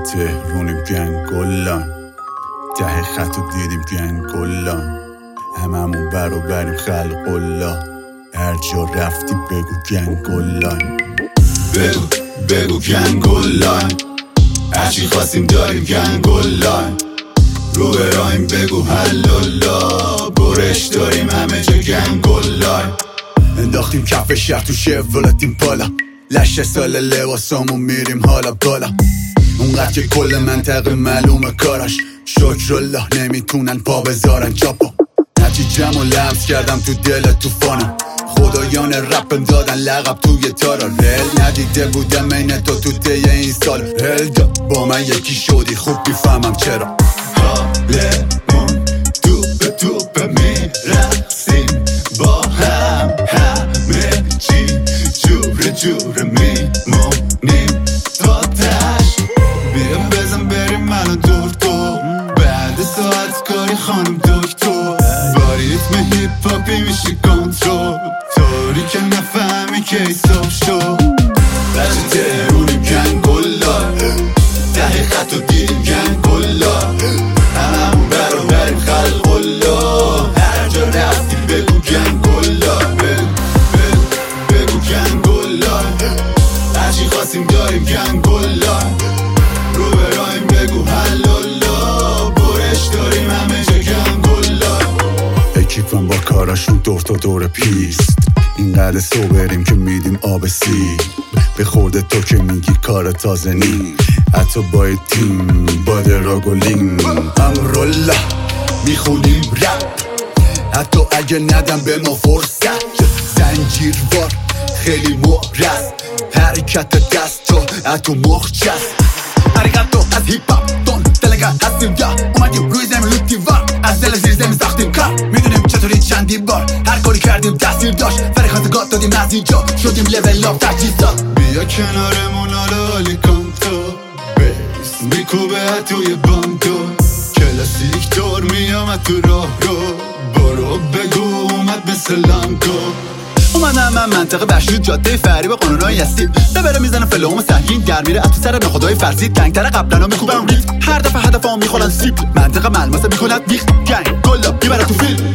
تهرونیم گنگ گلان، ته خطو دیدیم گنگ گلان، هممون برابریم خلق الله، هر جا رفتی بگو گنگ گلان. بگو گنگ گلان، هرچی خواستیم داریم گنگ گلان، رو برایم بگو حلالا، برش داریم همه جا گنگ گلان. انداختیم کف شهر تو شولتیم پالا، لشه سال لباسامون میریم حالا بالا، اونقدر که کل منطقه معلومه کارش، شکرالله نمیتونن پا بذارن چاپا. هرچی جمع و لمس کردم تو دل توفانم، خدایان رپم دادن لقب توی تارا، رل ندیده بودم این تو طی این سال، هل با من یکی شدی خوب بیفهمم چرا. حالمون توپ میرقصیم با هم، همه چی جوره میمونیم تا تش، بیام بزن بریم منو دور تو، بعد ساعت کاری خانم دکتر، با ریتم هیپ هاپی میشی کنترل، طوری که نفهمی که ایساب شد. بچه تهرونیم گنگ گلان، ته خطو دیدیم گنگ گلان، هممون برابریم خلق الله، هر جا رفتی بگو گنگ گلان. بگو گنگ گلان، هرچی خواستیم داریم گنگ گلان، رو برایم بگو حلالا، برش داریم همه جا گنگ گلان. اکیپم با کاراشون دور تا دور پیست، اینقدر سوبریم که میدیم آب سیب، به خورده تو که میگی کار تازه نیم، حتی با تیم با دراغولیم امرالله میخونیم رپ، حتی اگه ندم به ما فرصت، زنجیروار خیلی مهرس، حرکت دست تو اتو مخچست، حرکت از هیپ هاپ دون دلگه هستیم یا اومدیم روی زمین لوتیوار، از دل زیر زمین ساختیم کار، میدونیم چطوری چندی بار هر کاری کردیم تاثیر داشت، فریخات گات دادیم از اینجا شدیم لول آف تجهیزات. بیا کنارمون حالا حالی کن تو، بیس میکوبه توی بانکو، کلاسیک دور میامد تو راه رو، برو بگو اومد مثل لانکو. اومدم من منطقه بشیر جاده فریب قانونایی هستیم، ببره میزنم فلوم سنگین در میره اتو سر نخدای فرضی، تنگتر قبلا ها میکوبم ریت، هر دفعه هدف ها میخورن سیب، منطقه ملماسه میکند بیخت گنگ گلا میبره تو فیلم.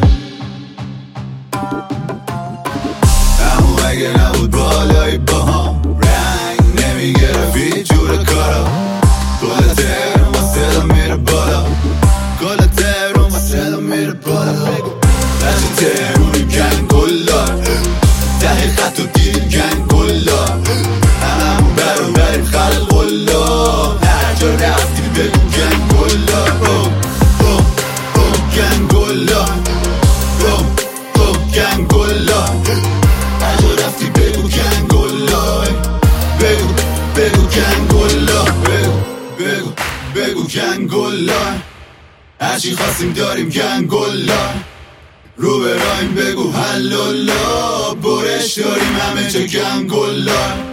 همون اگه نبود بالایی با هم رنگ نمیگرفت هیچ جور کارا، گل تهرون با صدا میره بالا، گل تهرون با صدا میره بالا. بچه تهرونیم گنگ گلان، ته خطو دیدیم گنگ گلان، هممون برابریم خلق الله، هر جا رفتی بگو گنگ گلان. گنگ گلان، گنگ گلان، هر جا رفتی بگو گنگ گلان، بگو گنگ گلان، بگو گنگ گلان، هرچی خواستیم داریم گنگ گلان، رو برایم بگو حلالا، برش داریم همه جا گنگ گلان.